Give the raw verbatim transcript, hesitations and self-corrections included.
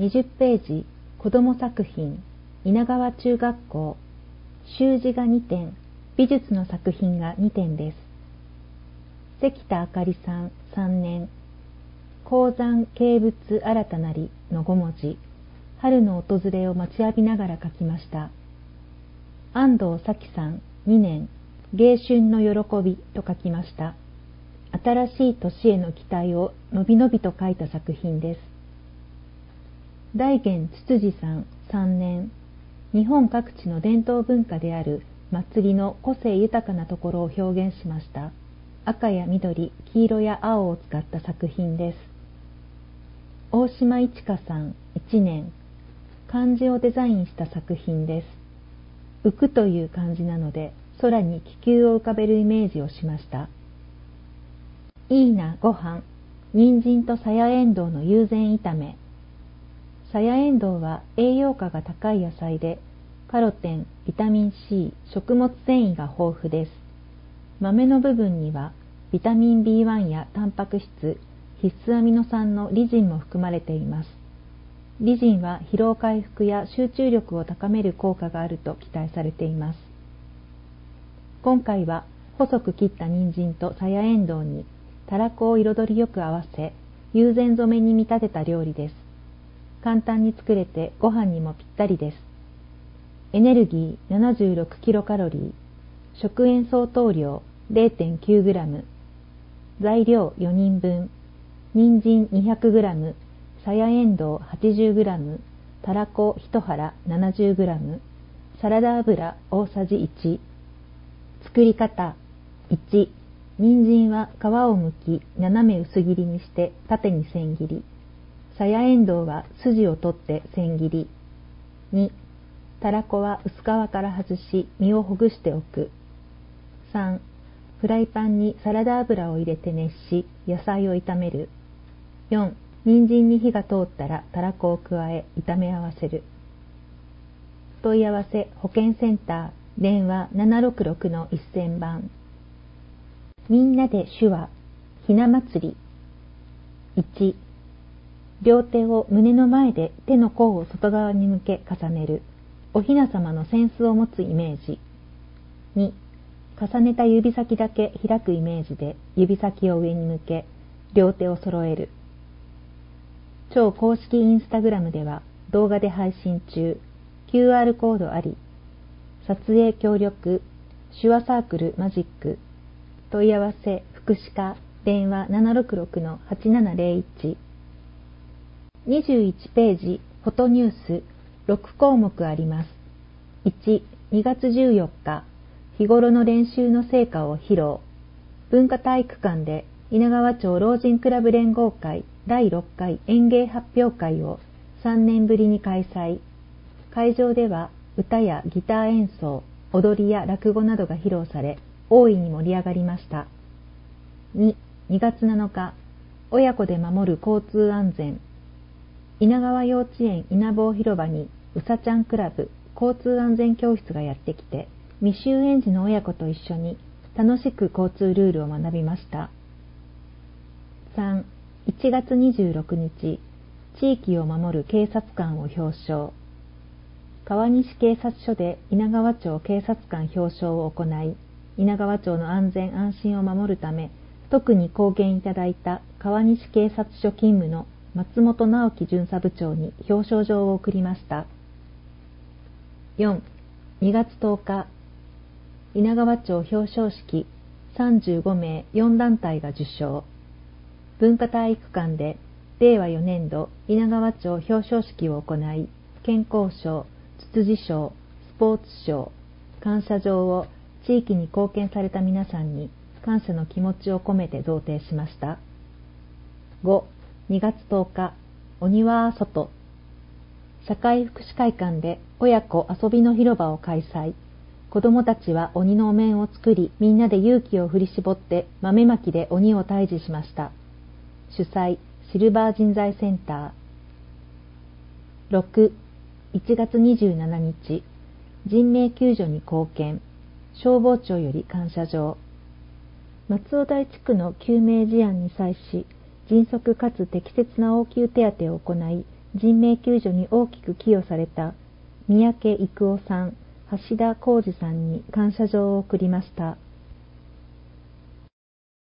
にじゅっページ、子ども作品、稲川中学校、習字がにてん、美術の作品がにてんです。関田あかりさん、さんねん、鉱山景物新たなりのご文字、春の訪れを待ちわびながら書きました。安藤咲さん、にねん、迎春の喜びと書きました。新しい年への期待をのびのびと書いた作品です。大元つつじさん、さんねん、日本各地の伝統文化である祭りの個性豊かなところを表現しました。赤や緑、黄色や青を使った作品です。大島いちかさん、いちねん、漢字をデザインした作品です。浮くという漢字なので、空に気球を浮かべるイメージをしました。いいなご飯、人参とさやえんどうの友禅炒め。さやえんどうは栄養価が高い野菜で、カロテン、ビタミン C、食物繊維が豊富です。豆の部分にはビタミン ビーワン やタンパク質、必須アミノ酸のリジンも含まれています。リジンは疲労回復や集中力を高める効果があると期待されています。今回は細く切った人参とさやえんどうにたらこを彩りよく合わせ、友禅染めに見立てた料理です。簡単に作れてご飯にもぴったりです。エネルギー ななじゅうろくキロカロリー、食塩相当量 れいてんきゅうグラム、材料よにんぶん、人参 にひゃくグラム、さやえんどう はちじゅうグラム、たらこいちはら ななじゅうグラム、サラダ油大さじいち。作り方いち、人参は皮を剥き斜め薄切りにして縦に千切り、さやえんどうは筋を取って千切り。に、たらこは薄皮から外し身をほぐしておく。さん、フライパンにサラダ油を入れて熱し野菜を炒める。よん、人参に火が通ったらたらこを加え炒め合わせる。問い合わせ保健センター電話 ななろくろくのせんばん。みんなで手話ひな祭り。いち、両手を胸の前で手の甲を外側に向け重ねる。おひなさまの扇子を持つイメージ。に、重ねた指先だけ開くイメージで指先を上に向け両手を揃える。超公式インスタグラムでは動画で配信中。キューアール コードあり。撮影協力手話サークルマジック。問い合わせ福祉課電話 ななろくろくのはちななぜろいち。にじゅういちページフォトニュースろくこうもくあります。いち、にがつじゅうよっか、日頃の練習の成果を披露。文化体育館で稲川町老人クラブ連合会だいろっかい演芸発表会をさんねんぶりに開催。会場では歌やギター演奏、踊りや落語などが披露され、大いに盛り上がりました。に、にがつなのか、親子で守る交通安全。稲川幼稚園稲坊広場にうさちゃんクラブ交通安全教室がやってきて、未就園児の親子と一緒に楽しく交通ルールを学びました。さん、いちがつにじゅうろくにち、地域を守る警察官を表彰。川西警察署で稲川町警察官表彰を行い、稲川町の安全安心を守るため、特に貢献いただいた川西警察署勤務の松本直樹巡査部長に表彰状を送りました。よん、にがつとおか、稲川町表彰式さんじゅうごめいよんだんたいが受賞。文化体育館でれいわよねんど稲川町表彰式を行い、健康賞、つつじ賞、スポーツ賞、感謝状を地域に貢献された皆さんに感謝の気持ちを込めて贈呈しました。ご、にがつとおか、お庭は外。社会福祉会館で親子遊びの広場を開催。子どもたちは鬼のお面を作り、みんなで勇気を振り絞って豆まきで鬼を退治しました。主催、シルバー人材センター。ろく、いちがつにじゅうしちにち、人命救助に貢献。消防庁より感謝状。松尾台地区の救命事案に際し、迅速かつ適切な応急手当を行い、 人命救助に大きく寄与された三宅育夫さん、橋田浩二さんに感謝状を送りました。